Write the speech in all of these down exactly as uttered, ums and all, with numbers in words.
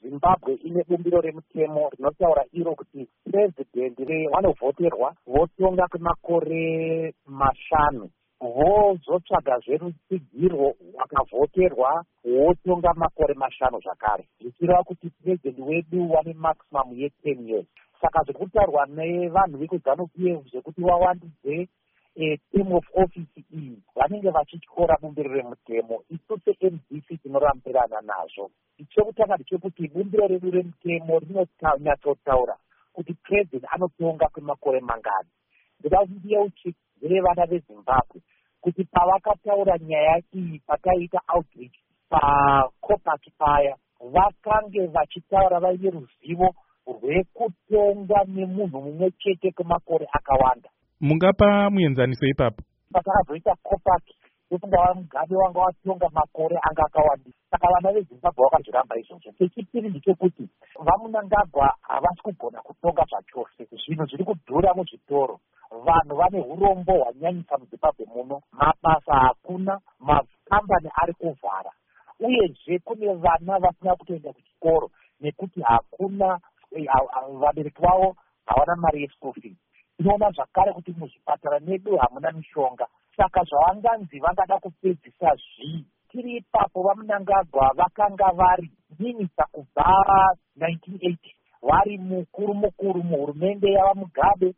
Zimbabwe ine bumbiro remutemo rinotaura iro kuti purezidendi vanovhoterwa votonga kwemakore mashanu, vozotsvagazve rutsigiro rwakavhoterwa wotonga makore mashanu zvakare, zvichireva kuti purezidendi wedu wane maximum ye10 years. Saka zviri kutaurwa nevanhu vekuzanu P F zvekuti wawandudze term of office iyi vanenge vachityora bumbiro remutemo. Isu se-M D C tinorambirirana nazvo. Chekutanga ndechekuti bumbiro redu remutemo rinonyatsotaura kuti president anotonga kwemakore mangani. Ndida kuti ndiyeuchidzire vana veZimbabwe kuti pavakataura nyaya iyi pakaita outreach paCopac paya, vakange vachitaura vaine ruzivo rwekutonga nemunhu mumwe chete kwemakore akawanda. Mungapa muenzaniso ipapo? Patakazoita Copac yofunga Mugabe wanga watonga makore anga akawanda. Saka vana veZimbabwe vakazviramba izvozvo. Chechipiri ndechekuti vaMunangagwa havasi kugona kutonga zvachose. Zvinhu zviri kudhura muzvitoro, vanhu vane urombo hwanyanyisa muZimbabwe muno, mabasa hakuna, makambani ari kuvhara, uyezve kune vana vasina kutoenda kuchikoro nekuti hakuna vabereki vavo havana mari yeschool fees. Tinoona zvakare kuti muzvipatara medu hamuna mishonga. Saka zvavanganzi vangada kupedzisa zvii, tiri ipapo vaMunangagwa vakanga vari minista kubva nineteen eighty, vari mukuru mukuru muhurumende yavaMugabe,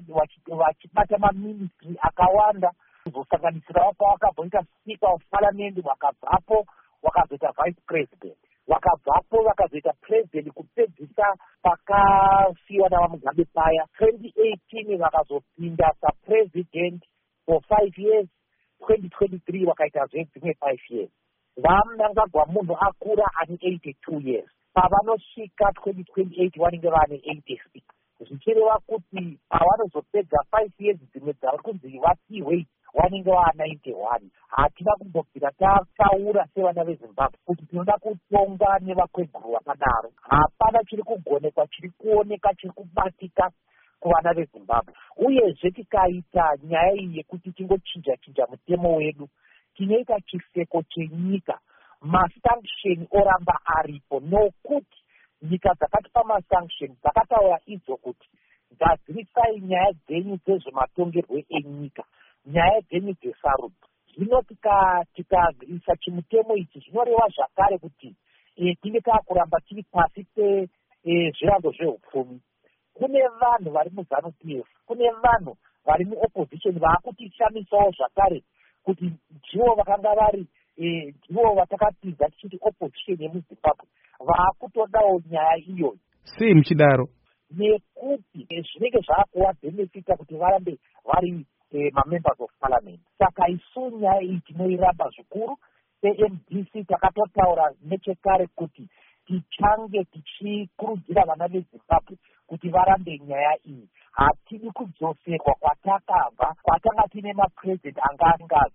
vachibata maministry akawanda, kuzosanganisira wapo wakabvoita speaker of parliament, wakabvapo wakazoita vice president, wakabvapo vakazoita president kupedzisa pakasiyiwa navaMugabe paya. twenty eighteen vakazopinda sapresident for five years, twenty twenty-three wakaitazve dzimwe five years. VaMunangagwa munhu akura ane eighty-two years, pavanosvika twenty twenty-eight vanenge vane eighty-six, zvichireva kuti pavanozopedza five years dzimwe dzavari kunzi vatiwei vanenge vaa ninety-one. Hatina kumbobvira tataura sevana veZimbabwe kuti tinoda kutonga nevakweguru vakadaro. Hapana chiri kugonekwa, chiri kuoneka, chiri kubatika kuvana veZimbabwe. Uyezve tikaita nyaya iyi yekuti tingochinja chinja mutemo wedu, tinoita chiseko chenyika. Masanction oramba aripo, nokuti nyika dzakatipa masanction dzakataura idzo kuti gadzirisai nyaya dzenyu dzezvematongerwo enyika, nyaya dzenyu dzesarudzo. Zvino tikaisa chimutemo ichi zvinoreva zvakare kuti tinge taakuramba tiri pasi pezvirango zveupfumi. Kune vanhu vari muzanu P F, kune vanhu vari muopposition vaakutishamisawo zvakare kuti ndivo vakanga vari ndivo vatakatiza tichiti opposition yemuZimbabwe, vaakutodawo nyaya iyoyi. Sei muchidaro? Nekuti zvinenge zvaakuvabenefita kuti varambe vari mamembers of parliament. Saka isu nyaya iyi tinoiramba zvikuru. Se-M D C takatotaura nechekare kuti tichange tichikurudzira vana veZimbabwe kuti varambe nyaya iyi. Hatidi kudzoserwa kwatakabva, kwatanga tine mapresident anga